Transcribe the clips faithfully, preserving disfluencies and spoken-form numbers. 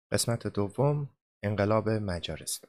قسمت دوم، انقلاب مجارستان.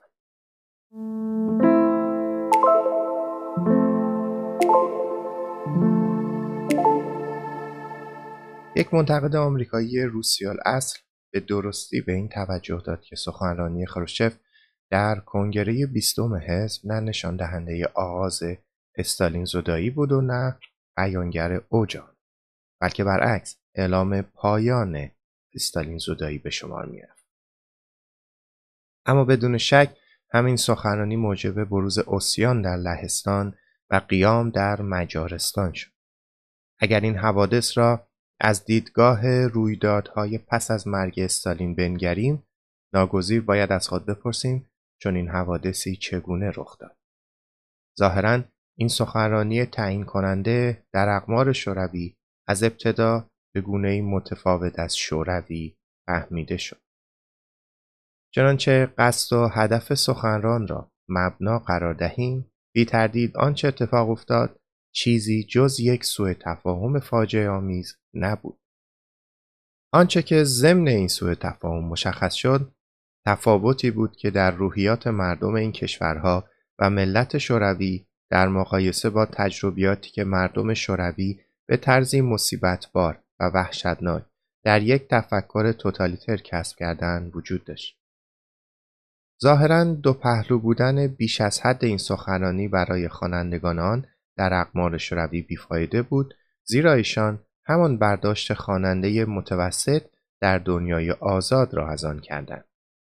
یک منتقد آمریکایی روسی‌الاصل به درستی به این توجه داد که سخنرانی خروشچف در کنگره بیستم حزب نه نشان دهنده آغاز استالین زدایی بود و نه بیانگر اوج آن، بلکه برعکس اعلام پایان استالین زدایی به شمار می‌رفت. اما بدون شک همین سخنرانی موجب بروز اوسیان در لهستان و قیام در مجارستان شد. اگر این حوادث را از دیدگاه رویدادهای پس از مرگ استالین بنگریم، ناگزیر باید از خود بپرسیم چون این حوادثی چگونه رخ داد. ظاهراً این سخنرانی تعیین کننده در اقمار شوروی از ابتدا به گونه‌ای متفاوت از شوروی فهمیده شد. چنانچه قصد و هدف سخنران را مبنا قرار دهیم، بی تردید آنچه اتفاق افتاد چیزی جز یک سوء تفاهم فاجعه آمیز نبود. آنچه که ضمن این سوء تفاهم مشخص شد، تفاوتی بود که در روحیات مردم این کشورها و ملت شوروی در مقایسه با تجربیاتی که مردم شوروی به طرزی مصیبت‌بار و وحشتناک در یک تفکر توتالیتر کسب کردند وجود داشت. ظاهراً دو پهلو بودن بیش از حد این سخنرانی برای خوانندگان آن در اقمار شوروی بیفایده بود، زیرا ایشان همان برداشت خواننده متوسط در دنیای آزاد را از آن کردند.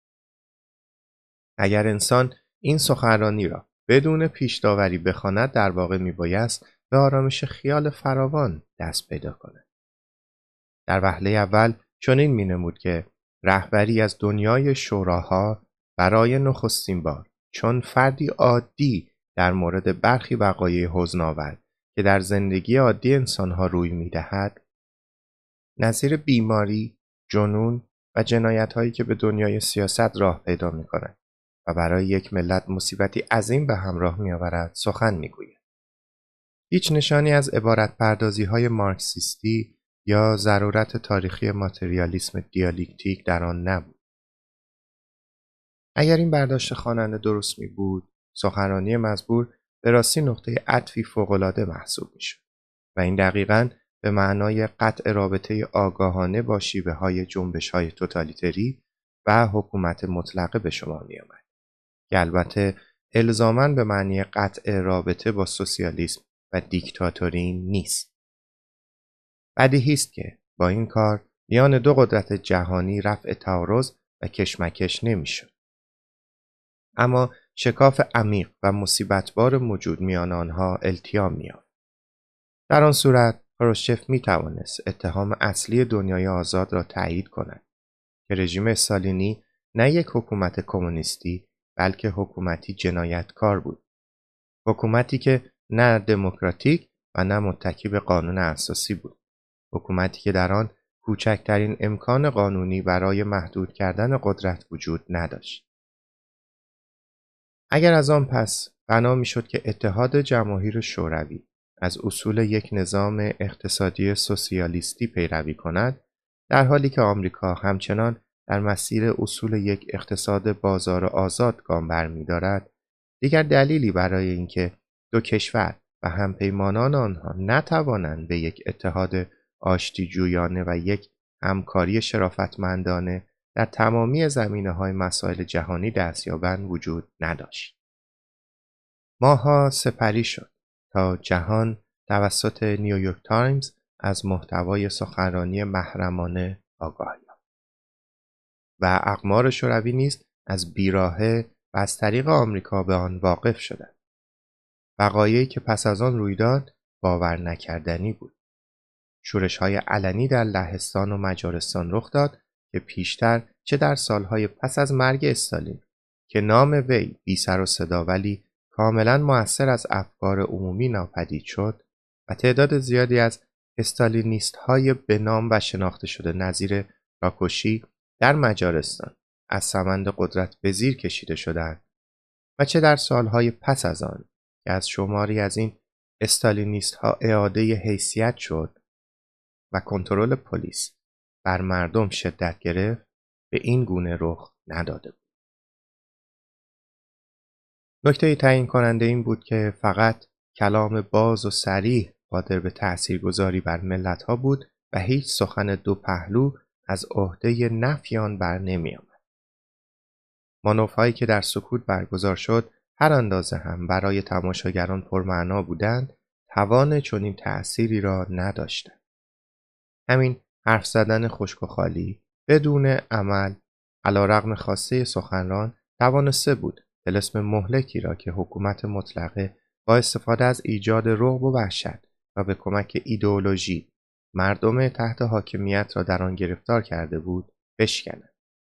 اگر انسان این سخنرانی را بدون پیش داوری بخواند، در واقع میبایست به آرامش خیال فراوان دست پیدا کند. در وهله اول چنین مینمود که رهبری از دنیای شوراها برای نخستین بار چون فردی عادی در مورد برخی وقایع حزن‌آور که در زندگی عادی انسانها روی می‌دهد، نظیر بیماری، جنون و جنایت‌هایی که به دنیای سیاست راه پیدا می‌کند و برای یک ملت مصیبتی عظیم به همراه می‌آورد سخن می‌گوید. هیچ نشانی از عبارت پردازی‌های مارکسیستی یا ضرورت تاریخی ماتریالیسم دیالکتیک در آن نبود. اگر این برداشت خواننده درست می بود، سخنرانی مزبور به راستی نقطه عطفی فوق‌العاده محسوب می شد و این دقیقاً به معنای قطع رابطه آگاهانه با شیوه های جنبش های توتالیتری و حکومت مطلقه به شما می آمد، که البته الزاماً به معنی قطع رابطه با سوسیالیسم و دیکتاتوری نیست. بدیهی است که با این کار میان دو قدرت جهانی رفع تعارض و کشمکش نمی شد. اما شکاف عمیق و مصیبت‌بار موجود میان آنها التیام می‌یافت. در آن صورت خروشچف می‌توانست اتهام اصلی دنیای آزاد را تایید کند که رژیم استالینی نه یک حکومت کمونیستی بلکه حکومتی جنایتکار بود. حکومتی که نه دموکراتیک و نه متکی به قانون اساسی بود. حکومتی که در آن کوچکترین امکان قانونی برای محدود کردن قدرت وجود نداشت. اگر از آن پس بنا می‌شد که اتحاد جماهیر شوروی از اصول یک نظام اقتصادی سوسیالیستی پیروی کند، در حالی که آمریکا همچنان در مسیر اصول یک اقتصاد بازار آزاد گام برمی‌دارد، دیگر دلیلی برای اینکه دو کشور و همپیمانان آنها نتوانند به یک اتحاد آشتی‌جویانه و یک همکاری شرافتمندانه در تمامی زمینه‌های مسائل جهانی دست یابند وجود نداشت. ماه‌ها سپری شد تا جهان توسط نیویورک تایمز از محتوای سخنرانی محرمانه آگاه یافت و اقمار شوروی نیز از بیراهه و از طریق آمریکا به آن واقف شدند. وقایعی که پس از آن رویداد باور نکردنی بود. شورش‌های علنی در لهستان و مجارستان رخ داد که پیشتر چه در سالهای پس از مرگ استالین که نام وی بی سر و صدا ولی کاملا مؤثر از افکار عمومی ناپدید شد و تعداد زیادی از استالینیست‌های به نام و شناخته شده نظیر راکوشی در مجارستان از سمند قدرت به زیر کشیده شدند و چه در سالهای پس از آن که از شماری از این استالینیست‌ها اعاده حیثیت شد و کنترل پلیس بر مردم شدت گرفت، به این گونه رخ نداده بود. نکته تعیین کننده این بود که فقط کلام باز و صریح قادر به تأثیرگذاری بر ملت‌ها بود و هیچ سخن دو پهلو از عهده نفی آن بر نمی آمد. مانورهایی که در سکوت برگزار شد هر اندازه هم برای تماشاگران پرمعنا بودند، توان چنین تأثیری را نداشتند. همین حرف زدن خشک و خالی بدون عمل علیرغم خواسته سخنران توانسته بود طلسم مهلکی را که حکومت مطلقه با استفاده از ایجاد رعب و وحشت و به کمک ایدئولوژی مردم تحت حاکمیت را در آن گرفتار کرده بود بشکند.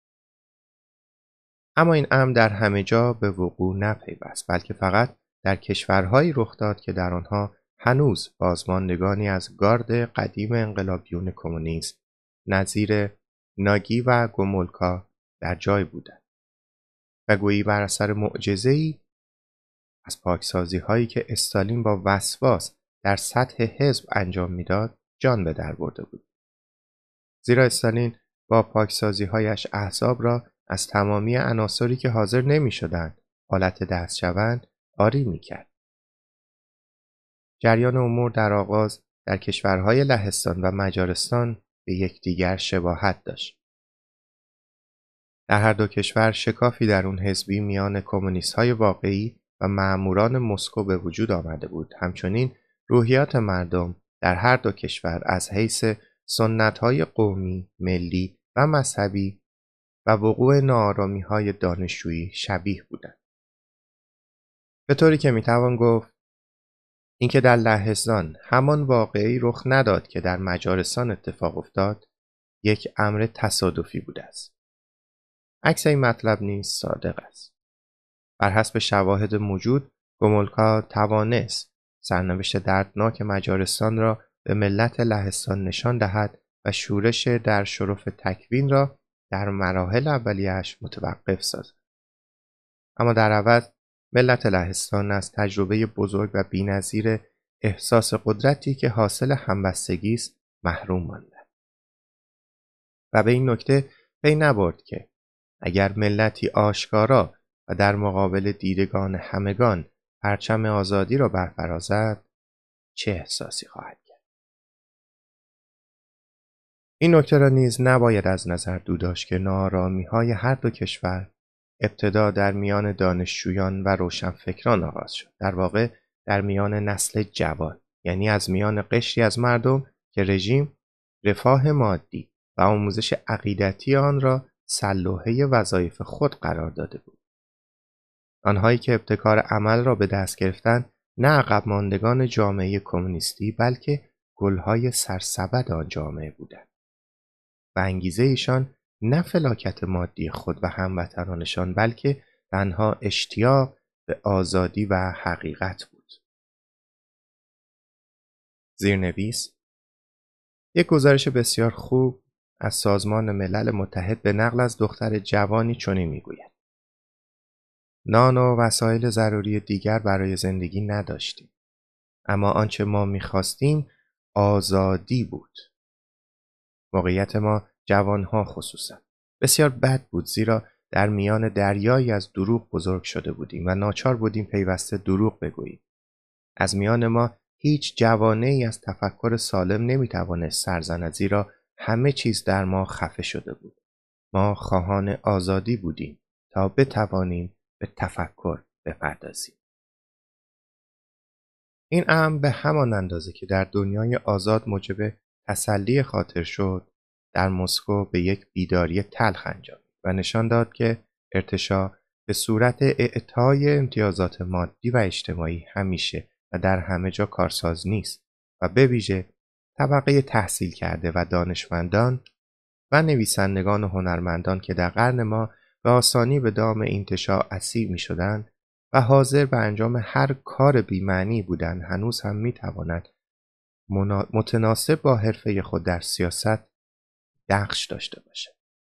اما این امر در همه جا به وقوع نپیوست، بلکه فقط در کشورهایی رخ داد که در آنها هنوز بازماندگانی از گارد قدیم انقلابیون کمونیست نظیر ناگی و گومولکا در جای بودند و گویی بر اثر معجزه‌ای از پاکسازی هایی که استالین با وسواس در سطح حزب انجام میداد جان به در برده بود. زیرا استالین با پاکسازی هایش احزاب را از تمامی عناصری که حاضر نمی شدند حالت دست شوند آری می کرد. جریان امور در آغاز در کشورهای لهستان و مجارستان به یکدیگر شباهت داشت. در هر دو کشور شکافی درون حزبی میان کمونیست‌های واقعی و مأموران مسکو به وجود آمده بود. همچنین روحیات مردم در هر دو کشور از حیث سنت‌های قومی، ملی و مذهبی و وقوع ناآرامی‌های دانشجویی شبیه بودند. به طوری که میتوان گفت اینکه در لهستان همان واقعی رخ نداد که در مجارستان اتفاق افتاد، یک امر تصادفی بوده است. عکس این مطلب نیز صادق است. بر حسب شواهد موجود، گومولکا توانست سرنوشت دردناک مجارستان را به ملت لهستان نشان دهد و شورش در شرف تکوین را در مراحل اولیه‌اش متوقف سازد. اما در عوض ملت لهستان از تجربه بزرگ و بی‌نظیر احساس قدرتی که حاصل همبستگی است محروم ماندند. و به این نکته پی نبرد که اگر ملتی آشکارا و در مقابل دیدگان همگان پرچم آزادی را برفرازد چه احساسی خواهد کرد. این نکته را نیز نباید از نظر دو داشت که ناآرامی‌های هر دو کشور ابتدا در میان دانشجویان و روشنفکران آغاز شد. در واقع در میان نسل جوان، یعنی از میان قشری از مردم که رژیم رفاه مادی و آموزش عقیدتی آن را سلوحه وظایف خود قرار داده بود. آنهایی که ابتکار عمل را به دست گرفتند نه عقب ماندگان جامعه کمونیستی بلکه گلهای سرسبد آن جامعه بودند و انگیزه ایشان نه فلاکت مادی خود و هموطنانشان بلکه تنها اشتیاق به آزادی و حقیقت بود. زیرنویس: یک گزارش بسیار خوب از سازمان ملل متحد به نقل از دختر جوانی چنین میگوید: نان و وسایل ضروری دیگر برای زندگی نداشتیم، اما آنچه ما می‌خواستیم آزادی بود. موقعیت ما جوانها خصوصا بسیار بد بود، زیرا در میان دریایی از دروغ بزرگ شده بودیم و ناچار بودیم پیوسته دروغ بگوییم. از میان ما هیچ جوانه ای از تفکر سالم نمیتوانست سر زند، زیرا همه چیز در ما خفه شده بود. ما خواهان آزادی بودیم تا بتوانیم به تفکر بپردازیم. این امر به همان اندازه که در دنیای آزاد موجب تسلی خاطر شد، در مسکو به یک بیداری تلخ انجامید و نشان داد که ارتشاء به صورت اعطای امتیازات مادی و اجتماعی همیشه و در همه جا کارساز نیست و به ویژه طبقه تحصیل کرده و دانشمندان و نویسندگان و هنرمندان که در قرن ما به آسانی به دام انتشاء اسیر می شدند و حاضر به انجام هر کار بی‌معنی بودند، هنوز هم می تواند متناسب با حرفه خود در سیاست نقش داشته باشد.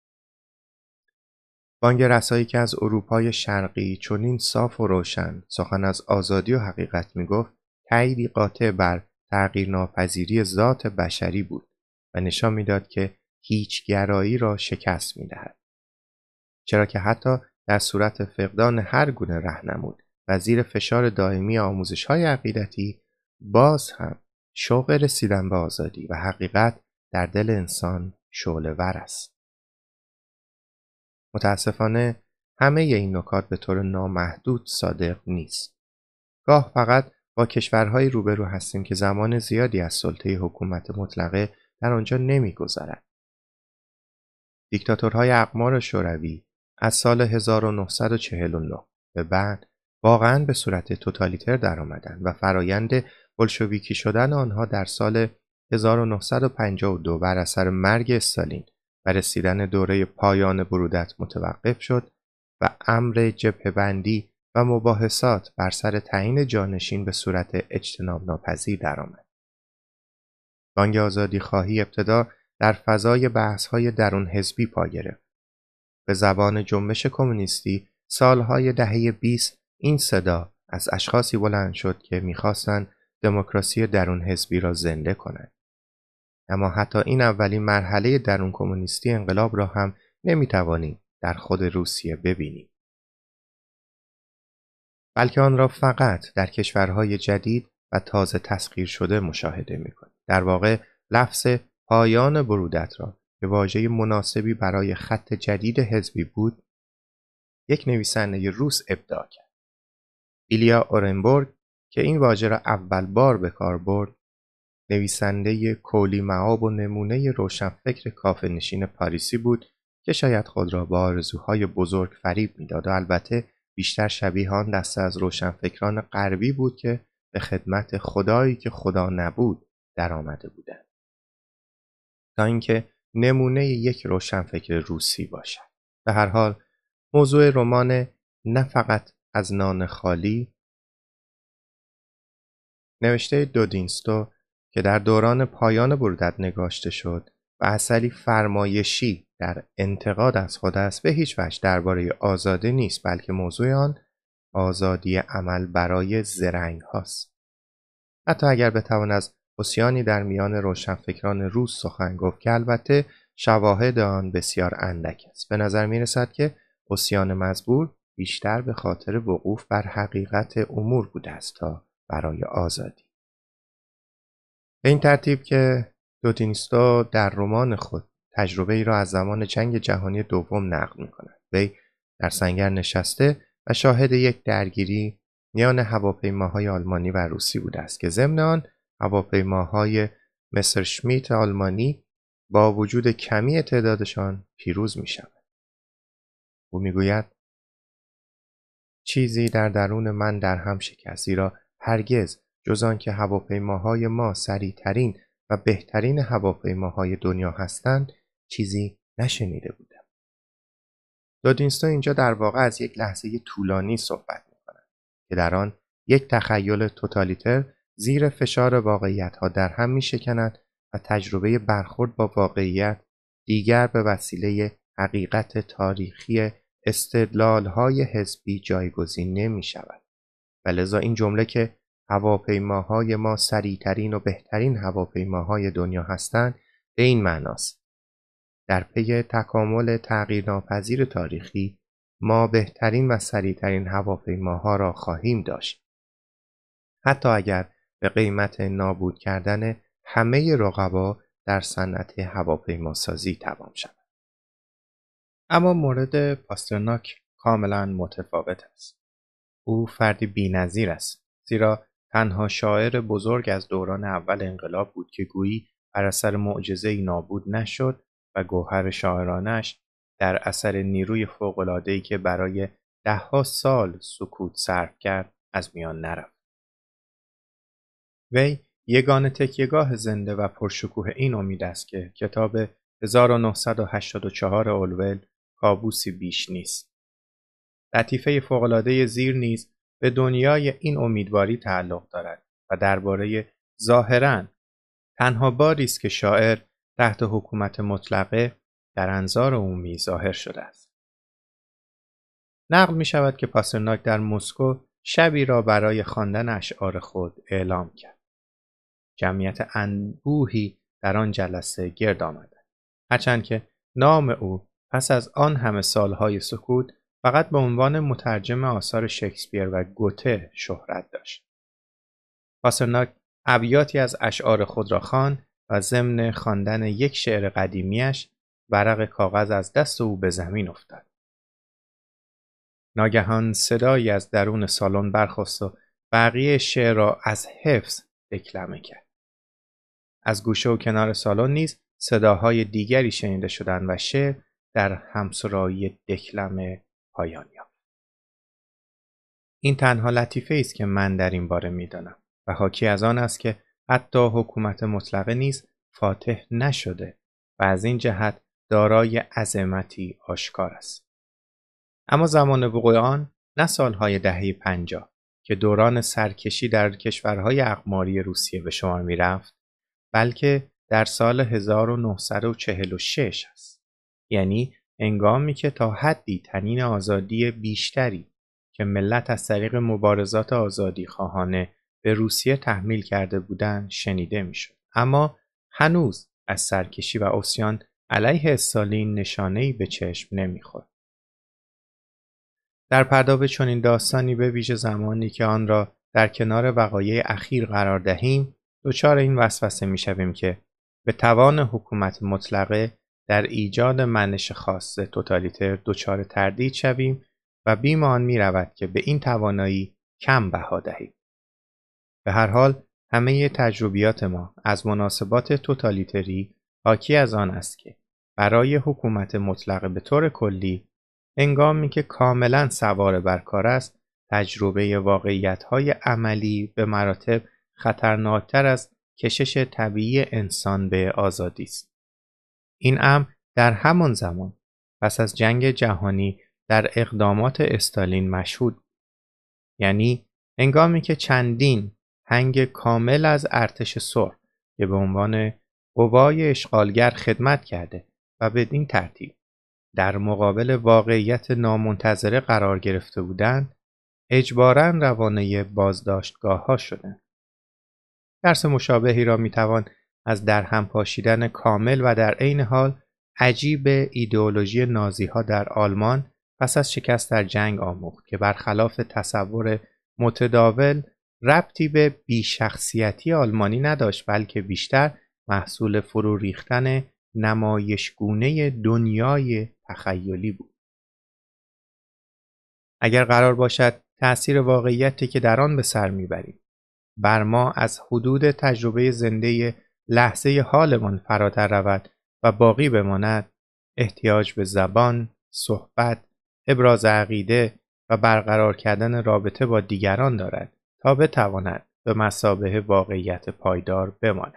بانگ رسایی که از اروپای شرقی چنین صاف و روشن سخن از آزادی و حقیقت می گفت، تأییدی قاطع بر تغییر ناپذیری ذات بشری بود و نشان میداد که هیچ گرایی را شکست می دهد. چرا که حتی در صورت فقدان هر گونه راهنمود و زیر فشار دائمی آموزش‌های عقیدتی، باز هم شوق رسیدن به آزادی و حقیقت در دل انسان شعله‌ور است. متاسفانه همه این نکات به طور نامحدود صادق نیست. گاه فقط با کشورهایی روبرو هستیم که زمان زیادی از سلطه حکومت مطلقه در آنجا نمی‌گذرد. دیکتاتورهای اقمار شوروی از سال هزار و نهصد و چهل و نه به بعد واقعاً به صورت توتالیتر درآمدند و فرایند بلشویکی شدن آنها در سال هزار و نهصد و پنجاه و دو بر اثر مرگ استالین و رسیدن دوره پایان برودت متوقف شد و امر جبهه‌بندی و مباحثات بر سر تعیین جانشین به صورت اجتناب ناپذیر درآمد. بانگ آزادیخواهی ابتدا در فضای بحث‌های درون حزبی پا گرفت. به زبان جنبش کمونیستی سالهای دهه بیست این صدا از اشخاصی بلند شد که می‌خواستند دموکراسی درون حزبی را زنده کنند. اما حتی این اولین مرحله درون کمونیستی انقلاب را هم نمی‌توانیم در خود روسیه ببینیم، بلکه آن را فقط در کشورهای جدید و تازه تسخیر شده مشاهده می‌کنیم. در واقع لفظ پایان برودت را که واژه مناسبی برای خط جدید حزبی بود، یک نویسنده روس ابداع کرد. ایلیا اورنبورگ که این واژه را اول بار به کار برد، نویسنده کولی معاب و نمونه روشنفکر کافه‌نشین پاریسی بود که شاید خود را با آرزوهای بزرگ فریب می‌داد و البته بیشتر شبیه آن دسته از روشنفکران غربی بود که به خدمت خدایی که خدا نبود در آمده بودند، تا اینکه نمونه یک روشنفکر روسی باشد. به هر حال موضوع رمان نه فقط از نان خالی، نوشته دودینستو که در دوران پایان برودت نگاشته شد و اثری فرمایشی در انتقاد از خود است، به هیچ وجه درباره آزادی نیست، بلکه موضوع آن آزادی عمل برای زرنگ هاست. حتی اگر بتوان از عصیانی در میان روشنفکران روس سخن گفت که البته شواهد آن بسیار اندک است، به نظر می رسد که عصیان مزبور بیشتر به خاطر وقوف بر حقیقت امور بوده است تا برای آزادی. به این ترتیب که دودینستو در رمان خود تجربه ای را از زمان جنگ جهانی دوم نقل می کند. وی در سنگر نشسته و شاهد یک درگیری میان هواپیماهای آلمانی و روسی بوده است که ضمن آن هواپیماهای مسرشمیت آلمانی با وجود کمی تعدادشان پیروز می شود. او می گوید چیزی در درون من در هم شکست، زیرا هرگز جز آن که هواپیماهای ما سریعترین و بهترین هواپیماهای دنیا هستند چیزی نشنیده بودم. دودینستو اینجا در واقع از یک لحظه طولانی صحبت می‌کند که در آن یک تخیل توتالیتر زیر فشار واقعیت‌ها در هم می‌شکند و تجربه برخورد با واقعیت دیگر به وسیله حقیقت تاریخی استدلال‌های حزبی جایگزین نمی‌شود. و لذا این جمله که هواپیماهای ما سریعترین و بهترین هواپیماهای دنیا هستند به این معناست: در پی تکامل تغییرناپذیر تاریخی ما بهترین و سریعترین هواپیماها را خواهیم داشت، حتی اگر به قیمت نابود کردن همه رقبا در صنعت هواپیماسازی تمام شود. اما مورد پاسترناک کاملا متفاوت است. او فردی بی‌نظیر است، زیرا تنها شاعر بزرگ از دوران اول انقلاب بود که گویی بر اثر معجزه‌ای نابود نشد و گوهر شاعرانش در اثر نیروی فوق‌العاده‌ای که برای ده‌ها سال سکوت صرف کرد از میان نرفت. وی یگانه تکیه‌گاه زنده و پرشکوه این امید است که کتاب هزار و نهصد و هشتاد و چهار اورول کابوسی بیش نیست. لطیفه فوق‌العاده زیر نیز به دنیای این امیدواری تعلق دارد و درباره ظاهراً تنها باری است که شاعر تحت حکومت مطلقه در انظار عمومی ظاهر شده است. نقل می شود که پاسترناک در مسکو شبی را برای خواندن اشعار خود اعلام کرد. جمعیت انبوهی در آن جلسه گرد آمدند، هرچند که نام او پس از آن همه سالهای سکوت فقط به عنوان مترجم آثار شکسپیر و گوته شهرت داشت. پاسترناک ابیاتی از اشعار خود را خواند و ضمن خواندن یک شعر قدیمیش ورق کاغذ از دست او به زمین افتاد. ناگهان صدایی از درون سالن برخاست و بقیه شعر را از حفظ دکلمه کرد. از گوشه و کنار سالن نیز صداهای دیگری شنیده شدند و شعر در همسرایی دکلمه پایان یافت. این تنها لطیفه است که من در این باره می‌دانم و حاکی از آن است که حتی حکومت مطلقه نیز فاتح نشده و از این جهت دارای عظمتی آشکار است. اما زمان وقوع آن نه سالهای دهه پنجاه که دوران سرکشی در کشورهای اقماری روسیه به شمار می رفت، بلکه در سال هزار و نهصد و چهل و شش است. یعنی هنگامی که تا حدی طنین آزادی بیشتری که ملت از طریق مبارزات آزادی خواهانه به روسیه تحمیل کرده بودند شنیده می شد. اما هنوز از سرکشی و عصیان علیه استالین نشانه‌ای به چشم نمی خورد. در پرداب چنین داستانی به ویژه زمانی که آن را در کنار وقایع اخیر قرار دهیم، دچار این وسوسه می‌شویم که به توان حکومت مطلقه در ایجاد منش خاص توتالیتر دچار تردید شویم و بیم آن می‌رود که به این توانایی کم بها دهیم. به هر حال همه تجربیات ما از مناسبات توتالیتری حاکی از آن است که برای حکومت مطلقه به طور کلی هنگامی که کاملا سوار بر کار است، تجربه واقعیت‌های عملی به مراتب خطرناکتر از کشش طبیعی انسان به آزادی است. این امر در همان زمان پس از جنگ جهانی در اقدامات استالین مشهود بود. یعنی هنگامی که چندین هنگ کامل از ارتش سرخ که به عنوان قوای اشغالگر خدمت کرده و بدین ترتیب در مقابل واقعیت نامنتظره قرار گرفته بودند، اجباراً روانه بازداشتگاه‌ها شدند. درس مشابهی را میتوان از درهم پاشیدن کامل و در عین حال عجیب ایدئولوژی نازی‌ها در آلمان پس از شکست در جنگ آموخت که برخلاف تصور متداول ربطی به بی‌شخصیتی آلمانی نداشت، بلکه بیشتر محصول فرو ریختن نمایشگونه دنیای تخیلی بود. اگر قرار باشد تأثیر واقعیتی که در آن به سر میبریم بر ما از حدود تجربه زنده لحظه حالمان فراتر رود و باقی بماند، احتیاج به زبان، صحبت، ابراز عقیده و برقرار کردن رابطه با دیگران دارد تا بتواند به مثابه واقعیت پایدار بماند.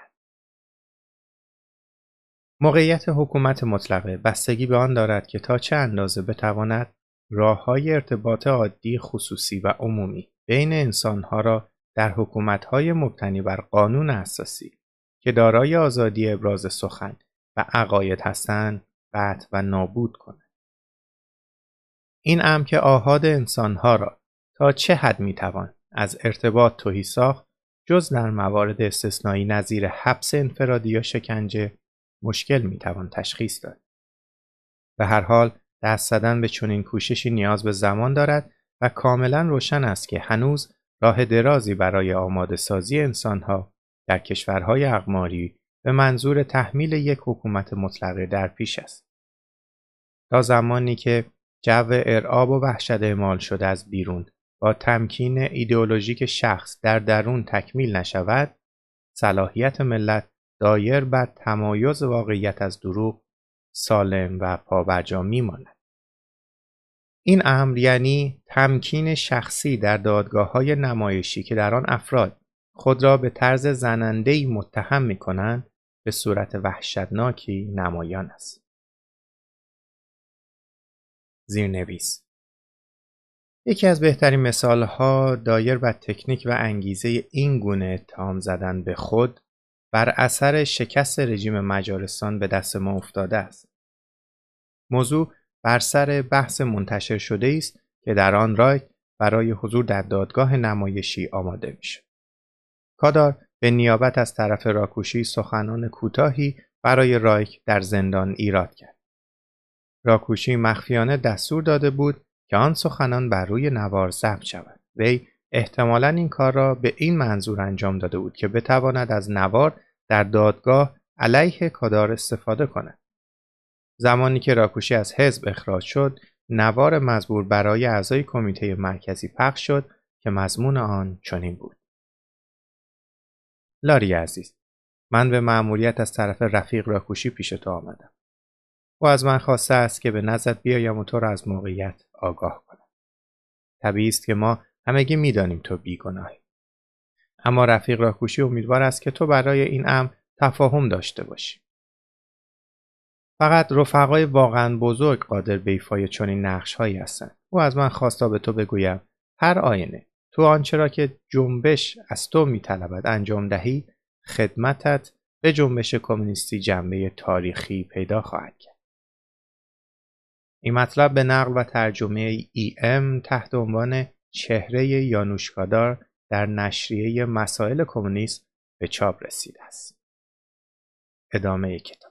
موقعیت حکومت مطلقه بستگی به آن دارد که تا چه اندازه بتواند راه‌های ارتباط عادی، خصوصی و عمومی بین انسان‌ها را در حکومت‌های مبتنی بر قانون اساسی که دارای آزادی ابراز سخن و عقاید هستند قطع و نابود کند. این امر که آحاد انسان‌ها را تا چه حد می‌توان از ارتباط تهی ساخت جز در موارد استثنایی نظیر حبس انفرادی یا شکنجه مشکل میتوان تشخیص داد. به هر حال دست زدن به چنین کوششی نیاز به زمان دارد و کاملا روشن است که هنوز راه درازی برای آماده سازی انسانها در کشورهای اقماری به منظور تحمیل یک حکومت مطلقه در پیش است. تا زمانی که جو ارعاب و وحشت اعمال شده از بیرون با تمکین ایدئولوژیک شخص در درون تکمیل نشود، صلاحیت ملت دایر بر تمایز واقعیت از دروغ سالم و پابرجا میماند. این امر یعنی تمکین شخصی در دادگاه‌های نمایشی که در آن افراد خود را به طرز زننده‌ای متهم می‌کنند به صورت وحشتناکی نمایان است. زیرنویس: یکی از بهترین مثال‌ها دایر بر تکنیک و انگیزه این گونه اتهام زدن به خود بر اثر شکست رژیم مجارستان به دست ما افتاده است. موضوع بر سر بحث منتشر شده است که در آن رایک برای حضور در دادگاه نمایشی آماده می‌شد. کادار به نیابت از طرف راکوشی سخنان کوتاهی برای رایک در زندان ایراد کرد. راکوشی مخفیانه دستور داده بود که آن سخنان بر روی نوار ضبط شود. وی احتمالاً این کار را به این منظور انجام داده بود که بتواند از نوار در دادگاه علیه کادار استفاده کند. زمانی که راکوشی از حزب اخراج شد، نوار مزبور برای اعضای کمیته مرکزی پخش شد که مضمون آن چنین بود: لاری عزیز، من به مأموریت از طرف رفیق راکوشی پیش تو آمدم. او از من خواسته است که به نزدت بیایم و تو را از موقعیت آگاه کنم. طبیعی است که ما همگی می‌دانیم تو بیگناهی. اما رفیق راکوشی امیدوار است که تو برای این امر تفاهم داشته باشی. فقط رفقای واقعا بزرگ قادر به ایفای چنین نقش‌هایی هستند. او از من خواست تا به تو بگویم هر آینه تو آنچه را که جنبش از تو می‌طلبد انجام دهی، خدمتت به جنبش کمونیستی جنبه تاریخی پیدا خواهد کرد. این مطلب به نقل و ترجمه ای ام تحت عنوان چهره یانوش کادار در نشریه مسائل کمونیسم به چاپ رسیده است. ادامه کتاب.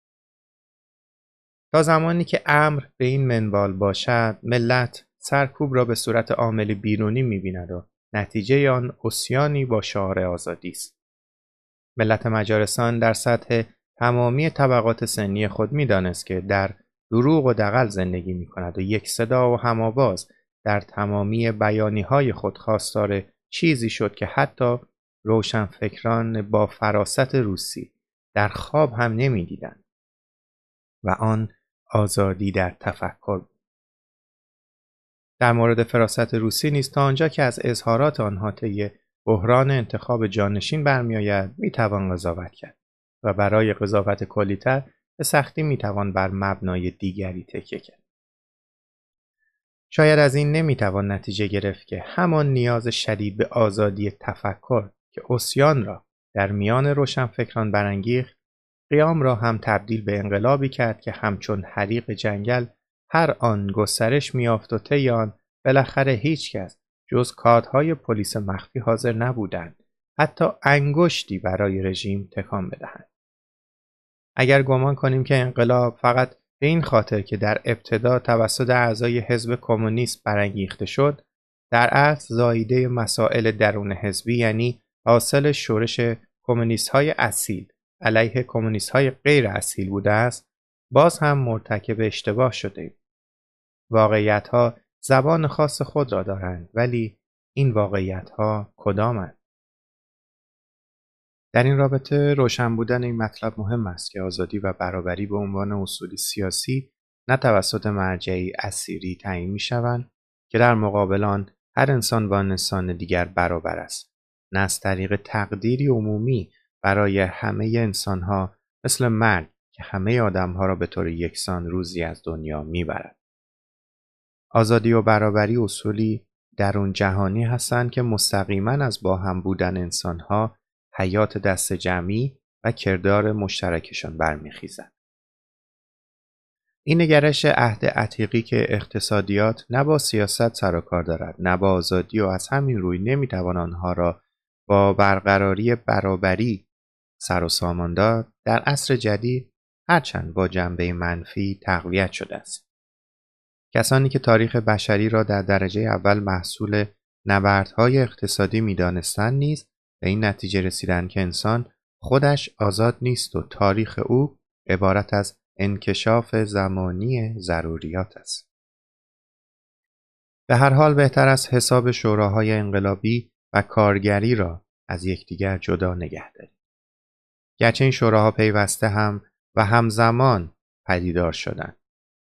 تا زمانی که امر به این منوال باشد، ملت سرکوب را به صورت عامل بیرونی می‌بیند و نتیجه آن عصیانی با شعار آزادی است. ملت مجارستان در سطح تمامی طبقات سنی خود می‌دانست که در دروغ و دغل زندگی می‌کند و یک صدا و هم‌آواز در تمامی بیانیه‌های خود خواستار چیزی شد که حتی روشنفکران با فراست روسی در خواب هم نمی‌دیدند و آن آزادی در تفکر بود. در مورد فراست روسی نیز تا آنجا که از اظهارات آنها طی بحران انتخاب جانشین برمی‌آید می‌توان قضاوت کرد و برای قضاوت کلی‌تر به سختی می‌توان بر مبنای دیگری تکیه کرد. شاید از این نمی‌توان نتیجه گرفت که همان نیاز شدید به آزادی تفکر که عصیان را در میان روشنفکران برانگیخت، قیام را هم تبدیل به انقلابی کرد که همچون حریق جنگل هر آن گسترش می‌یافت و طی آن بالاخره هیچ کس جز کادرهای پلیس مخفی حاضر نبودند حتی انگشتی برای رژیم تکان بدهند. اگر گمان کنیم که انقلاب فقط به این خاطر که در ابتدا توسط اعضای حزب کمونیست برانگیخته شد، در اصل زاییده مسائل درون حزبی، یعنی حاصل شورش کمونیست‌های اصیل علیه کمونیست‌های غیر اصیل بوده است، باز هم مرتکب اشتباه شده ایم. واقعیت‌ها زبان خاص خود را دارند، ولی این واقعیت‌ها کدامند؟ در این رابطه روشن بودن این مطلب مهم است که آزادی و برابری به عنوان اصولی سیاسی نه توسط مرجعی اسیری تعیین می‌شوند که در مقابل آن هر انسان با انسان دیگر برابر است، نه از طریق تقدیری عمومی برای همه انسان‌ها مثل مرگ که همه آدم‌ها را به طور یکسان روزی از دنیا می‌برد. آزادی و برابری اصولی درون جهانی هستند که مستقیما از با هم بودن انسان‌ها، حیات دست جمعی و کردار مشترکشان برمیخیزند. این نگرش عهد عتیقی که اقتصادیات نه با سیاست سر و کار دارد نه با آزادی و از همین روی نمیتوان آنها را با برقراری برابری سر و سامان داد، در عصر جدید هرچند با جنبه منفی تقویت شده است. کسانی که تاریخ بشری را در درجه اول محصول نبردهای اقتصادی می‌دانستند نیز به این نتیجه رسیدند که انسان خودش آزاد نیست و تاریخ او عبارت از انکشاف زمانی ضروریات است. به هر حال بهتر است حساب شوراهای انقلابی و کارگری را از یکدیگر جدا نگه داریم. گرچه این شوراها پیوسته هم و همزمان پدیدار شدند.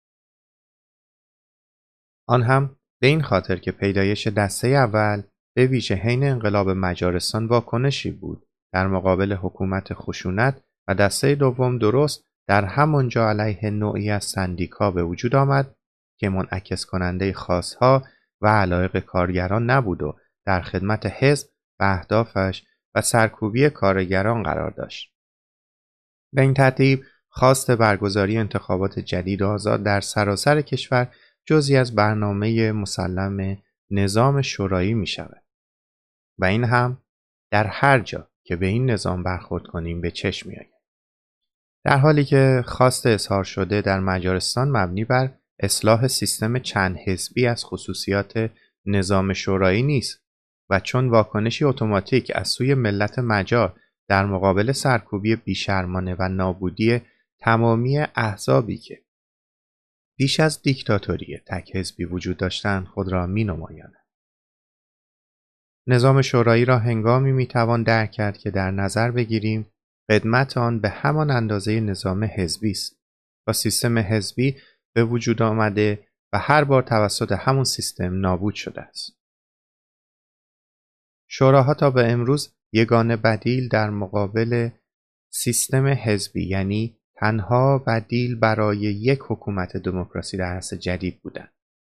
آن هم به این خاطر که پیدایش دسته اول به ویژه حین انقلاب مجارستان واکنشی بود در مقابل حکومت خشونت و دسته دوم درست در همانجا علیه نوعی از سندیکا به وجود آمد که منعکس کننده خواستها و علایق کارگران نبود و در خدمت حزب و اهدافش و سرکوبی کارگران قرار داشت. به این ترتیب خواست برگزاری انتخابات جدید و آزاد در سراسر کشور جزئی از برنامه مسلم نظام شورایی می شود و این هم در هر جا که به این نظام برخورد کنیم به چشم می آید. در حالی که خواست اظهار شده در مجارستان مبنی بر اصلاح سیستم چند حزبی از خصوصیات نظام شورایی نیست و چون واکنشی اتوماتیک از سوی ملت مجار در مقابل سرکوبی بیشرمانه و نابودی تمامی احزابی که بیش از دیکتاتوری تک حزبی وجود داشتند خود را می نمایاند. نظام شورایی را هنگامی می توان درک کرد که در نظر بگیریم قدمت آن به همان اندازه نظام حزبی است و سیستم حزبی به وجود آمده و هر بار توسط همون سیستم نابود شده است. شوراها تا به امروز یگانه بدیل در مقابل سیستم حزبی، یعنی تنها بدیل برای یک حکومت دموکراسی در عصر جدید بودند.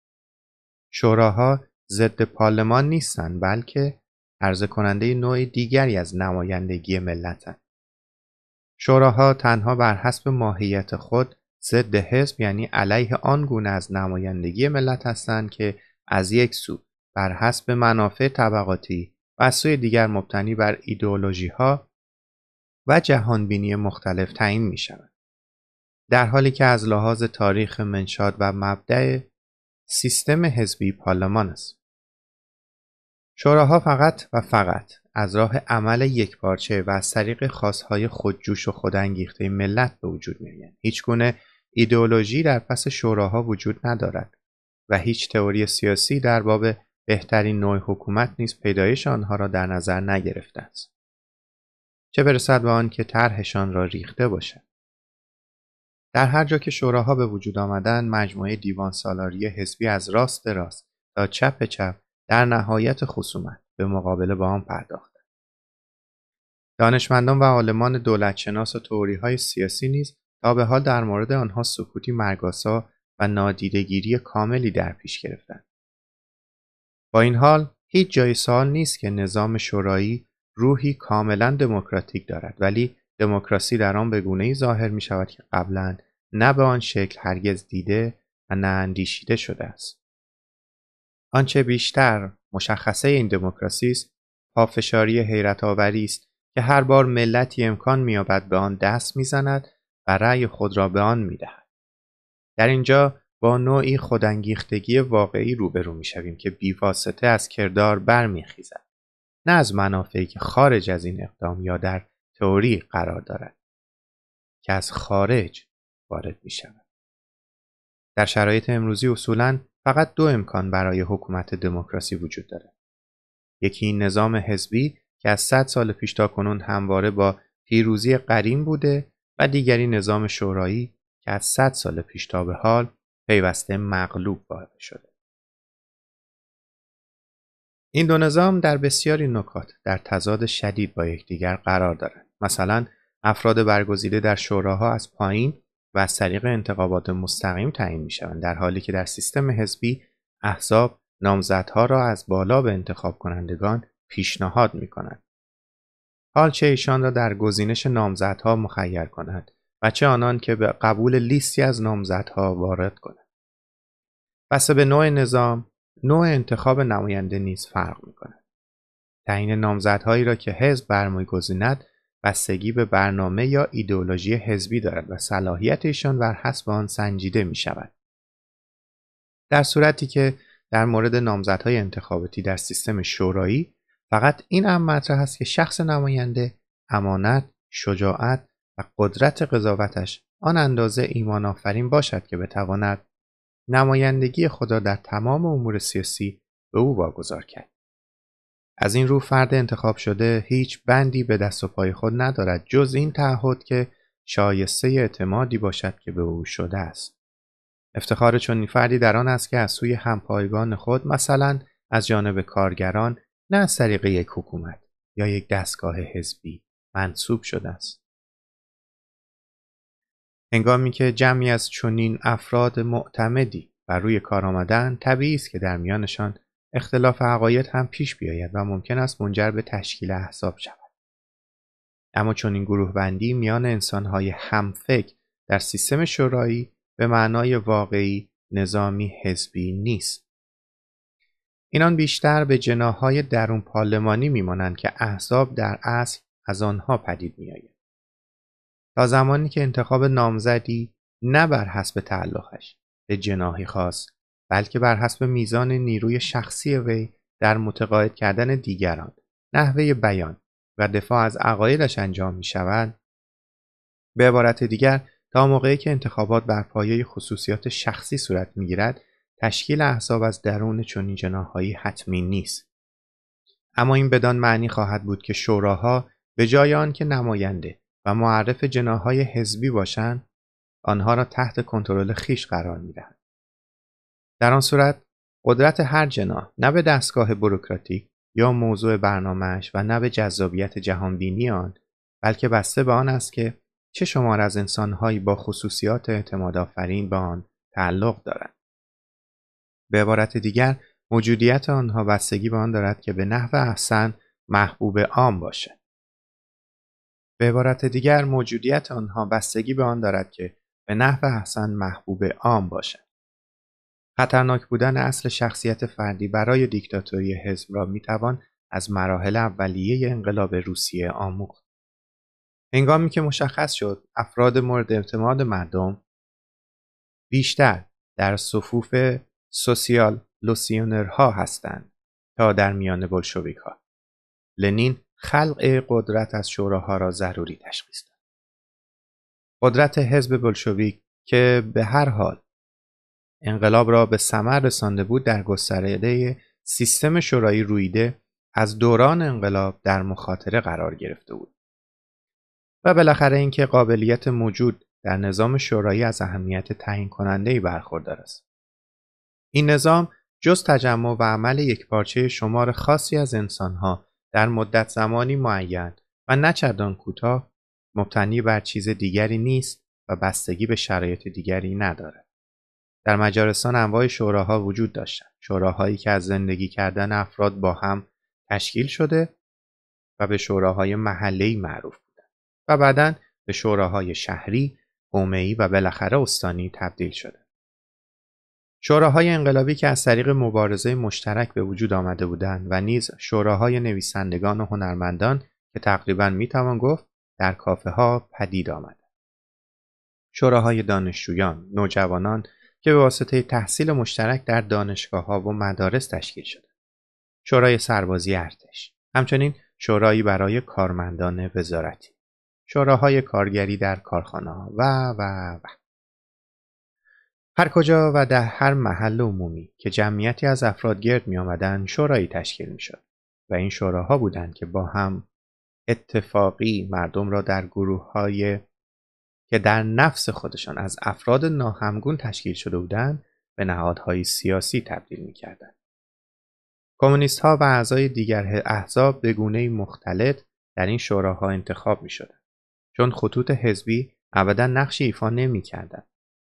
شوراها ضد پارلمان نیستند بلکه عرضه کننده نوع دیگری از نمایندگی ملتند. شوراها تنها بر حسب ماهیت خود ضد حزب، یعنی علیه آن گونه از نمایندگی ملت هستند که از یک سو بر حسب منافع طبقاتی و از سوی دیگر مبتنی بر ایدئولوژی‌ها و جهانبینی مختلف تعیین می‌شوند. در حالی که از لحاظ تاریخ منشاد و مبدأ سیستم حزبی پارلمان است. شوراها فقط و فقط از راه عمل یکپارچه و از طریق خواستهای خودجوش و خودانگیخته ملت به وجود می‌آیند. هیچ گونه ایدئولوژی در پس شوراها وجود ندارد و هیچ تئوری سیاسی در باب بهترین نوع حکومت نیز پیدایش آنها را در نظر نگرفته است. چه برسد به آن که طرحشان را ریخته باشد. در هر جا که شوراها به وجود آمدند، مجموعه دیوان سالاری حزبی از راست راست تا چپ چپ در نهایت خصومت به مقابله با آن پرداختند. دانشمندان و عالمان دولتشناس و تئوری‌های سیاسی نیز تا به حال در مورد آنها سکوتی مرگاسا و نادیدگیری کاملی در پیش گرفتند. با این حال هیچ جای سوال نیست که نظام شورایی روحی کاملا دموکراتیک دارد، ولی دموکراسی در آن به گونه‌ای ظاهر می شود که قبلا نه به آن شکل هرگز دیده و نه اندیشیده شده است. آنچه بیشتر مشخصه این دموکراسی است، پافشاری حیرت آوری است که هر بار ملتی امکان می‌یابد به آن دست می‌زند و رأی خود را به آن می‌دهد. در اینجا با نوعی خودانگیختگی واقعی روبرو می‌شویم که بی‌واسطه از کردار برمی‌خیزد، نه از منافعی که خارج از این اقدام یا در تئوری قرار دارد، که از خارج وارد می‌شود. در شرایط امروزی اصولاً فقط دو امکان برای حکومت دموکراسی وجود دارد. یکی این نظام حزبی که از صد سال پیش تا کنون همواره با پیروزی قرین بوده و دیگری نظام شورایی که از صد سال پیش تا به حال پیوسته مغلوب واقع شده. این دو نظام در بسیاری نکات در تضاد شدید با یکدیگر قرار دارند. مثلا افراد برگزیده در شوراها از پایین و از طریق انتخابات مستقیم تعیین می‌شوند، در حالی که در سیستم حزبی احزاب نامزدها را از بالا به انتخاب کنندگان پیشنهاد می‌کنند. حال چه ایشان را در گزینش نامزدها مخیر کند و چه آنان که به قبول لیستی از نامزدها وارد کنند. بسته به نوع نظام، نوع انتخاب نماینده نیز فرق می‌کند. تعیین نامزدهایی را که حزب برمی‌گزیند بستگی به برنامه یا ایدئولوژی حزبی دارد و صلاحیت ایشان بر حسب آن سنجیده می‌شود. در صورتی که در مورد نامزدهای انتخاباتی در سیستم شورایی فقط این امر مطرح است که شخص نماینده امانت، شجاعت و قدرت قضاوتش آن اندازه ایمان آفرین باشد که بتواند نمایندگی خود را در تمام امور سیاسی به او واگذار کرد. از این رو فرد انتخاب شده هیچ بندی به دست و پای خود ندارد جز این تعهد که شایسته اعتمادی باشد که به او شده است. افتخار چنین فردی در آن است که از سوی همپایگان خود، مثلا از جانب کارگران، نه از طریق یک حکومت یا یک دستگاه حزبی منصوب شده است. هنگامی که جمعی از چنین افراد معتمدی بر روی کار آمدند، طبیعی است که در میانشان اختلاف عقاید هم پیش بیاید و ممکن است منجر به تشکیل احزاب شود. اما چنین گروه بندی میان انسان‌های همفکر در سیستم شورایی به معنای واقعی نظامی حزبی نیست. اینان بیشتر به جناح‌های درون پارلمانی میمانند که احزاب در اصل از آنها پدید میآید. تا زمانی که انتخاب نامزدی نه بر حسب تعلقش به جناحی خاص، بلکه بر حسب میزان نیروی شخصی وی در متقاعد کردن دیگران، نحوه بیان و دفاع از عقایدش انجام می شود. به عبارت دیگر، تا موقعی که انتخابات بر پایه خصوصیات شخصی صورت می گیرد، تشکیل احزاب از درون چنین جناح‌هایی حتمی نیست. اما این بدان معنی خواهد بود که شوراها به جای آن که نماینده و معرف جناح‌های حزبی باشند، آنها را تحت کنترل خویش قرار می‌دهند. در آن صورت قدرت هر جناح نه به دستگاه بوروکراتیک یا موضوع برنامه‌اش و نه به جذابیت جهانبینی آن، بلکه بسته به آن است که چه شمار از انسان‌هایی با خصوصیات اعتمادآفرین به آن تعلق دارند. به عبارت دیگر، موجودیت آنها بستگی به آن دارد که به نحو احسن محبوب عام باشد. به عبارت دیگر، موجودیت آنها بستگی به آن دارد که به نحو احسن محبوب عام باشد. خطرناک بودن اصل شخصیت فردی برای دیکتاتوری حزب را میتوان از مراحل اولیه انقلاب روسیه آموخت. هنگامی که مشخص شد افراد مورد اعتماد مردم بیشتر در صفوف سوسیال لوسیونرها هستند تا در میان بلشویک‌ها، لنین خلق قدرت از شوراها را ضروری تشخیص داد. قدرت حزب بلشویک که به هر حال انقلاب را به ثمر رسانده بود، در گسترده سیستم شورایی رویده از دوران انقلاب در مخاطره قرار گرفته بود و بالاخره اینکه قابلیت موجود در نظام شورایی از اهمیت تعیین کننده‌ای برخوردار است. این نظام جز تجمع و عمل یکپارچه شمار خاصی از انسانها در مدت زمانی معین و نه چندان کوتاه مبتنی بر چیز دیگری نیست و بستگی به شرایط دیگری ندارد. در مجارستان انواع شوراها وجود داشتند. شوراهایی که از زندگی کردن افراد با هم تشکیل شده و به شوراهای محله‌ای معروف بودند و بعداً به شوراهای شهری، قومه‌ای و بالاخره استانی تبدیل شده. شوراهای انقلابی که از طریق مبارزه مشترک به وجود آمده بودند و نیز شوراهای نویسندگان و هنرمندان که تقریباً میتوان گفت در کافه ها پدید آمدند. شوراهای دانشجویان، نوجوانان که به واسطه تحصیل مشترک در دانشگاه‌ها و مدارس تشکیل شده. شورای سربازی ارتش، همچنین شورایی برای کارمندان وزارتی، شوراهای کارگری در کارخانه‌ها و و و هر کجا و در هر محل عمومی که جمعیتی از افراد گرد می آمدند شورایی تشکیل می شد و این شوراها بودند که با هم اتفاقی مردم را در گروه‌های که در نفس خودشان از افراد ناهمگون تشکیل شده بودند به نهادهای سیاسی تبدیل می کردند. کمونیست ها و اعضای دیگر احزاب به گونه‌ای مختلط در این شوراها انتخاب می شدند، چون خطوط حزبی ابدا نقشی ایفا نمی کردند.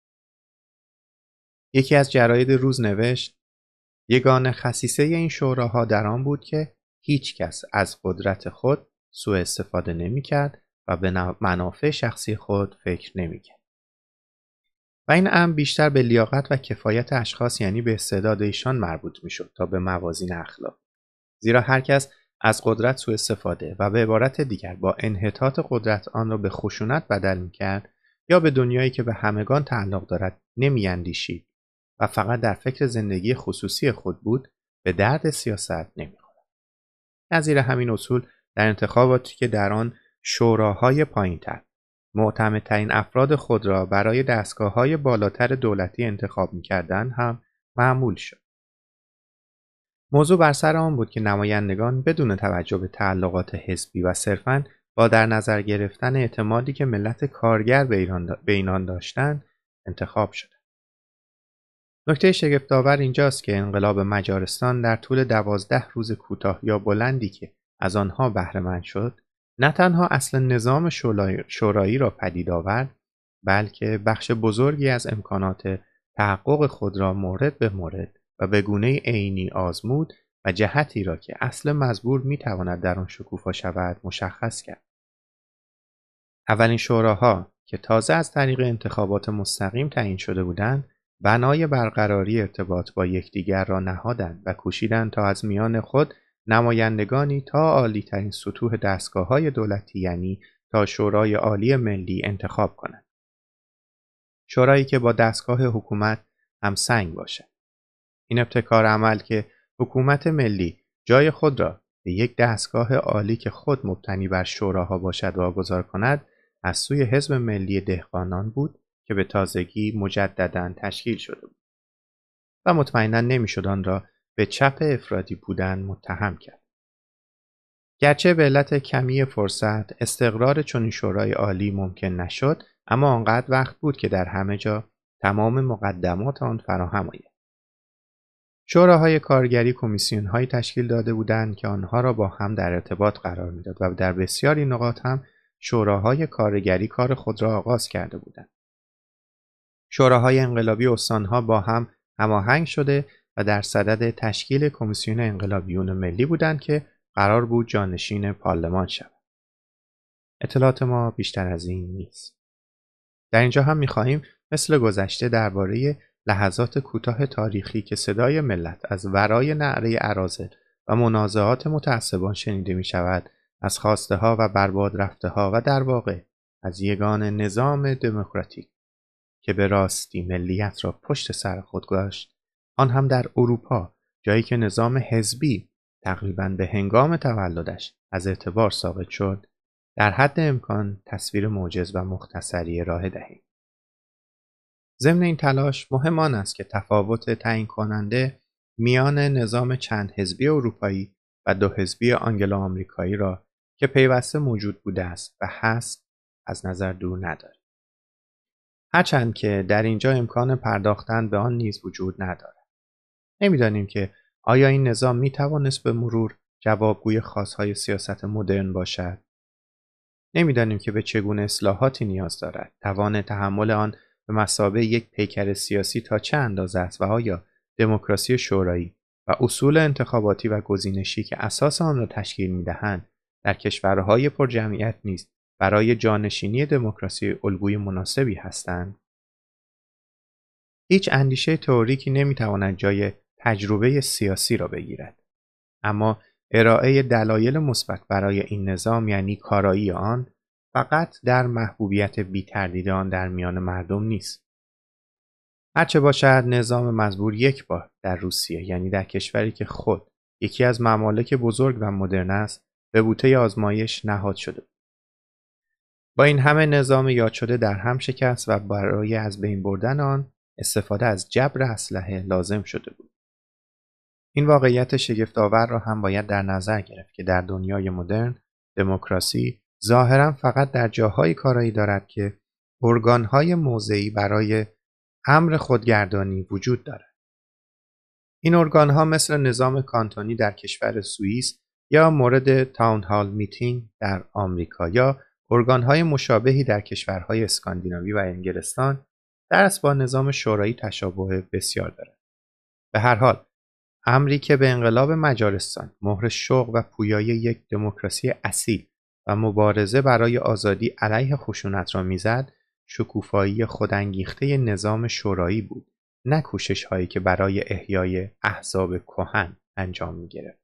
یکی از جراید روز نوشت: یگانه خصیصه این شوراها در آن بود که هیچ کس از قدرت خود سوء استفاده نمی کرد و به منافع شخصی خود فکر نمی کرد. و این امر بیشتر به لیاقت و کفایت اشخاص یعنی به استعداد ایشان مربوط می شد تا به موازین اخلاق. زیرا هر کس از قدرت سوء استفاده و به عبارت دیگر با انحطاط قدرت آن را به خشونت بدل می کرد یا به دنیایی که به همگان تعلق دارد نمی اندیشید و فقط در فکر زندگی خصوصی خود بود، به درد سیاست نمی خورد. نظیر همین اصول در انتخاباتی که در آن شوراهای پایین‌تر معتمدترین افراد خود را برای دستگاه‌های بالاتر دولتی انتخاب می‌کردند هم معمول شد. موضوع بر سر آن بود که نمایندگان بدون توجه به تعلقات حزبی و صرفاً با در نظر گرفتن اعتمادی که ملت کارگر به اینان داشتند انتخاب شدند. نکته شگفت‌آور اینجاست که انقلاب مجارستان در طول دوازده روز کوتاه یا بلندی که از آنها بهره‌مند شد، نه تنها اصل نظام شورایی را پدید آورد، بلکه بخش بزرگی از امکانات تحقق خود را مورد به مورد و به گونه عینی آزمود و جهتی را که اصل مزبور میتواند در آن شکوفا شود مشخص کرد. اولین شوراها که تازه از طریق انتخابات مستقیم تعیین شده بودند، بنای برقراری ارتباط با یکدیگر را نهادند و کوشیدند تا از میان خود نمایندگانی تا عالی‌ترین سطوح دستگاه‌های دولتی یعنی تا شورای عالی ملی انتخاب کند. شورایی که با دستگاه حکومت همسنگ باشد. این ابتکار عمل که حکومت ملی جای خود را به یک دستگاه عالی که خود مبتنی بر شوراها باشد واگذار کند، از سوی حزب ملی دهقانان بود که به تازگی مجدداً تشکیل شده بود و مطمئناً نمی‌شد آن را به چپ افراطی بودن متهم کرد. گرچه به علت کمی فرصت استقرار چنین شورای عالی ممکن نشد، اما آنقدر وقت بود که در همه جا تمام مقدمات آن فراهم آید. شوراهای کارگری کمیسیون‌هایی تشکیل داده بودند که آنها را با هم در ارتباط قرار می‌داد و در بسیاری نقاط هم شوراهای کارگری کار خود را آغاز کرده بودند. شوراهای انقلابی استان‌ها با هم هماهنگ شده و در صدد تشکیل کمیسیون انقلابیون ملی بودند که قرار بود جانشین پارلمان شود. اطلاعات ما بیشتر از این نیست. در اینجا هم می‌خواهیم مثل گذشته درباره لحظات کوتاه تاریخی که صدای ملت از ورای نعره اراذل و منازعات متعصبان شنیده می شود، از خواسته ها و برباد رفته ها و در واقع از یگان نظام دموکراتیک که به راستی ملیت را پشت سر خود گذاشت، آن هم در اروپا، جایی که نظام حزبی تقریباً به هنگام تولدش از اعتبار ساقط شد، در حد امکان تصویر موجز و مختصری ارائه دهیم. ضمن این تلاش مهم آن است که تفاوت تعیین کننده میان نظام چند حزبی اروپایی و دو حزبی آنگلو آمریکایی را که پیوسته موجود بوده است و هست از نظر دور ندارد. هرچند که در اینجا امکان پرداختن به آن نیز وجود ندارد. نمی‌دانیم که آیا این نظام می‌توانست به مرور جوابگوی خواست‌های سیاست مدرن باشد. نمی‌دانیم که به چگونه اصلاحاتی نیاز دارد. توان تحمل آن به مثابه یک پیکر سیاسی تا چه اندازه است و آیا دموکراسی شورایی و اصول انتخاباتی و گزینشی که اساس آن را تشکیل می‌دهند در کشورهای پرجمعیت نیز برای جانشینی دموکراسی الگوی مناسبی هستند؟ هیچ اندیشه تئوریکی نمی‌تواند جای تجربه سیاسی را بگیرد، اما ارائه دلایل مثبت برای این نظام یعنی کارایی آن فقط در محبوبیت بی‌تردید آن در میان مردم نیست. هرچه باشد نظام مزبور یک بار در روسیه، یعنی در کشوری که خود یکی از ممالک بزرگ و مدرن است، به بوته آزمایش نهاد شده. با این همه نظام یاد شده در هم شکست و برای از بین بردن آن استفاده از جبر اسلحه لازم شده بود. این واقعیت شگفت‌آور را هم باید در نظر گرفت که در دنیای مدرن دموکراسی ظاهراً فقط در جاهای کارایی دارد که ارگان‌های موضعی برای امر خودگردانی وجود دارد. این ارگان‌ها مثل نظام کانتونی در کشور سوئیس یا مورد تاون هال میتینگ در آمریکا یا ارگان‌های مشابهی در کشورهای اسکاندیناوی و انگلستان در اصل با نظام شورایی تشابه بسیار دارد. به هر حال امری که به انقلاب مجارستان مهر شوق و پویایی یک دموکراسی اصیل و مبارزه برای آزادی علیه خشونت را میزد، شکوفایی خودانگیخته نظام شورایی بود، نه کوشش هایی که برای احیای احزاب کهن انجام می گرفت.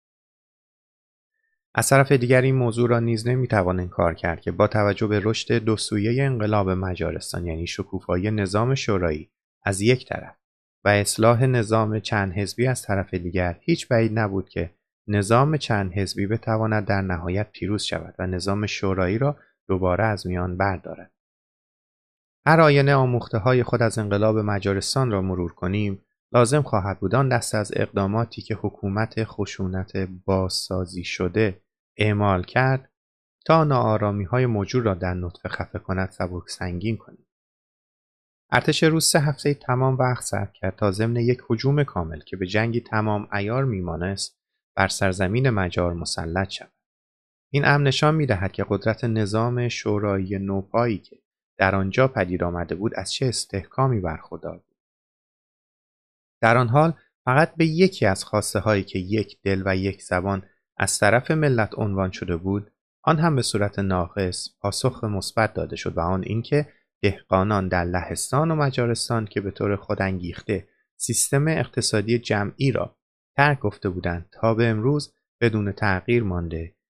از طرف دیگر این موضوع را نیز نمیتوان انکار کرد که با توجه به رشد دو سویه انقلاب مجارستان یعنی شکوفایی نظام شورایی از یک طرف و اصلاح نظام چند حزبی از طرف دیگر، هیچ بعید نبود که نظام چند حزبی بتواند در نهایت پیروز شود و نظام شورایی را دوباره از میان بردارد. هر آینه آموخته‌های خود از انقلاب مجارستان را مرور کنیم، لازم خواهد بود آن دسته از اقداماتی که حکومت خشونت بازسازی شده اعمال کرد تا ناآرامی‌های موجود را در نطفه خفه کند سبک سنگین کنیم. ارتش روس سه هفته تمام وقت صرف کرد تا ضمن یک هجوم کامل که به جنگی تمام عیار میمانست بر سرزمین مجار مسلط شود. این امر نشان می‌دهد که قدرت نظام شورایی نوپایی که در آنجا پدید آمده بود از چه استحکامی برخوردار بود. در آن حال فقط به یکی از خواسته هایی که یک دل و یک زبان از طرف ملت عنوان شده بود، آن هم به صورت ناقص پاسخ مثبت داده شد و آن اینکه دهقانان در لهستان و مجارستان که به طور خودانگیخته سیستم اقتصادی جمعی را ترک گفته بودند تا به امروز بدون تغییر مانده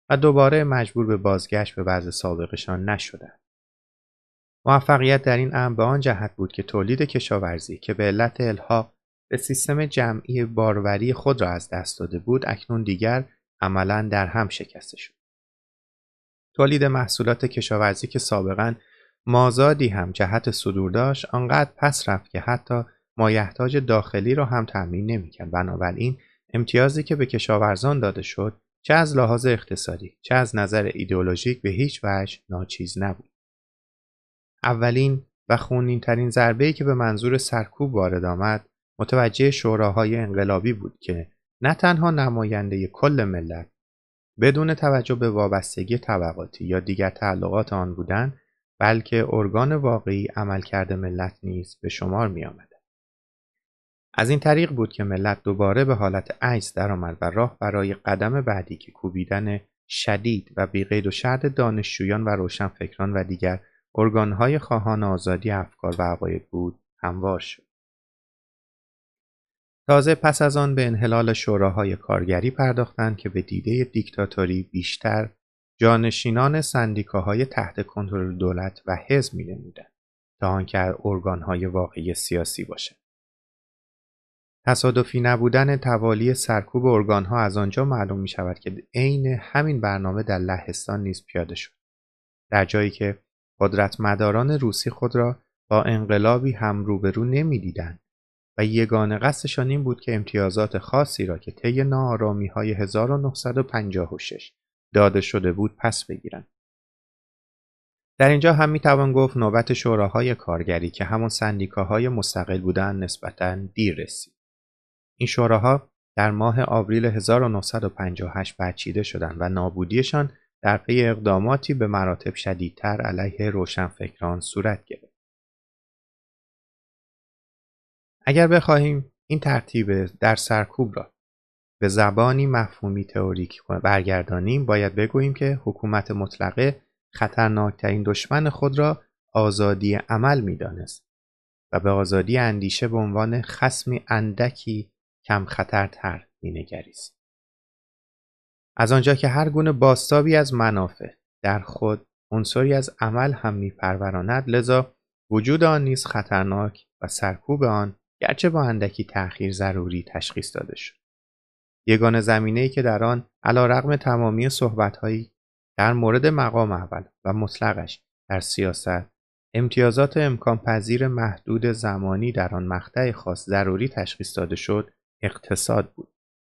و دوباره مجبور به بازگشت به وضع سابقشان نشدند. موفقیت در این امر به آن جهت بود که تولید کشاورزی که به علت الحاق به سیستم جمعی باروری خود را از دست داده بود، اکنون دیگر عملاً در هم شکسته شد. تولید محصولات کشاورزی که سابقاً مازادی هم جهت صدور داشت، آنقدر پس رفت که حتی مایحتاج داخلی را هم تامین نمی‌کرد. بنابراین امتیازی که به کشاورزان داده شد، چه از لحاظ اقتصادی چه از نظر ایدئولوژیک، به هیچ وجه ناچیز نبود. اولین و خونین‌ترین ضربه‌ای که به منظور سرکوب وارد آمد، متوجه شوراهای انقلابی بود که نه تنها نماینده کل ملت بدون توجه به وابستگی طبقاتی یا دیگر تعلقات آن بودند، بلکه ارگان واقعی عملکرد ملت نیز به شمار می آمد. از این طریق بود که ملت دوباره به حالت عجز درآمد و راه برای قدم بعدی که کوبیدن شدید و بی‌قید و شرط دانشجویان و روشنفکران و دیگر ارگان‌های خواهان آزادی افکار و عقاید بود هموار شد. تازه پس از آن به انحلال شوراهای کارگری پرداختند که به دیده دیکتاتوری بیشتر جانشینان سندیکاهای تحت کنترل دولت و حزب می‌نمودند تا آنکه ارگان‌های واقعی سیاسی باشند. تصادفی نبودن توالی سرکوب ارگان‌ها از آنجا معلوم می‌شود که عین همین برنامه در لهستان نیز پیاده شد، در جایی که قدرتمداران روسی خود را با انقلابی هم روبرو نمی‌دیدند و یگانه قصدشان این بود که امتیازات خاصی را که طی ناآرامی‌های هزار و نهصد و پنجاه و شش داده شده بود پس بگیرند. در اینجا هم می‌توان گفت نوبت شوراهای کارگری که همان سندیکاهای مستقل بودند نسبتاً دیر رسید. این شوراها در ماه آوریل هزار و نهصد و پنجاه و هشت برچیده شدند و نابودیشان در پی اقداماتی به مراتب شدیدتر علیه روشنفکران صورت گرفت. اگر بخواهیم این ترتیب در سرکوب را به زبانی مفهومی تئوریک برگردانیم، باید بگوییم که حکومت مطلقه خطرناکترین دشمن خود را آزادی عمل می‌دانست و به آزادی اندیشه به عنوان خصمی اندکی کم خطرتر می‌نگریست. از آنجا که هر گونه بازتابی از منافع در خود عنصری از عمل هم می‌پروراند، لذا وجود آن نیز خطرناک و سرکوب آن گرچه با اندکی تأخیر ضروری تشخیص داده شد. یگانه زمینه‌ای که در آن علیرغم تمامی صحبت‌هایی در مورد مقام اول و مطلقش در سیاست، امتیازات امکان پذیر محدود زمانی در آن مقطع خاص ضروری تشخیص داده شد، اقتصاد بود.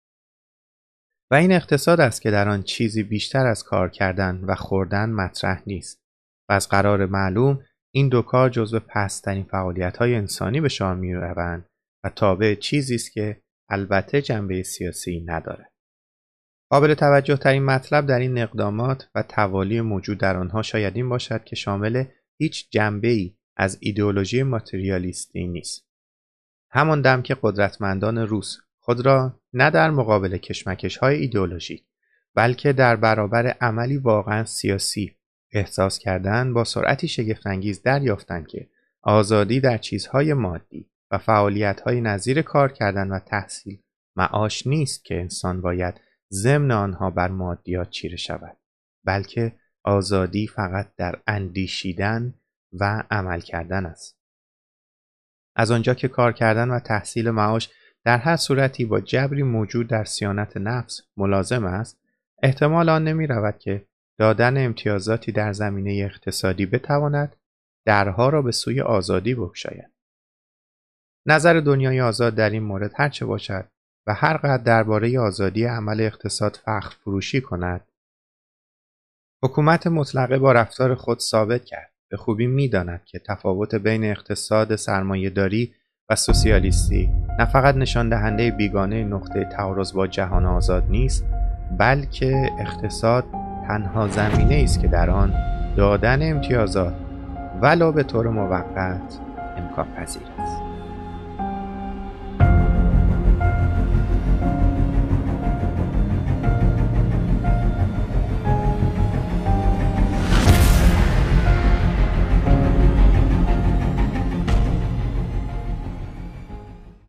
و این اقتصاد است که در آن چیزی بیشتر از کار کردن و خوردن مطرح نیست و از قرار معلوم این دو کار جزو پست‌ترین فعالیت‌های انسانی به شمار می‌روند و تابع چیزی است که البته جنبه سیاسی ندارد. قابل توجه ترین مطلب در این اقدامات و توالی موجود در آنها شاید این باشد که شامل هیچ جنبه‌ای از ایدئولوژی ماتریالیستی نیست. همان دم که قدرتمندان روس خود را نه در مقابل کشمکش‌های ایدئولوژیک بلکه در برابر عملی واقعا سیاسی احساس کردند، با سرعتی شگفت‌انگیز دریافتند که آزادی در چیزهای مادی و فعالیت‌های نظیر کار کردن و تحصیل معاش نیست که انسان باید ضمن آنها بر مادیات چیره شود، بلکه آزادی فقط در اندیشیدن و عمل کردن است. از آنجا که کار کردن و تحصیل معاش در هر صورتی با جبری موجود در صیانت نفس ملازم است، احتمال آن نمی رود که دادن امتیازاتی در زمینه اقتصادی بتواند درها را به سوی آزادی بگشاید. نظر دنیای آزاد در این مورد هرچه باشد و هر قدر درباره آزادی عمل اقتصاد فخر فروشی کند، حکومت مطلقه با رفتار خود ثابت کرد به خوبی می‌داند که تفاوت بین اقتصاد سرمایه‌داری و سوسیالیستی نه فقط نشان دهنده بیگانه نقطه تعارض با جهان آزاد نیست، بلکه اقتصاد تنها زمینه‌ای است که در آن دادن امتیازات ولو به طور موقت امکان پذیر است.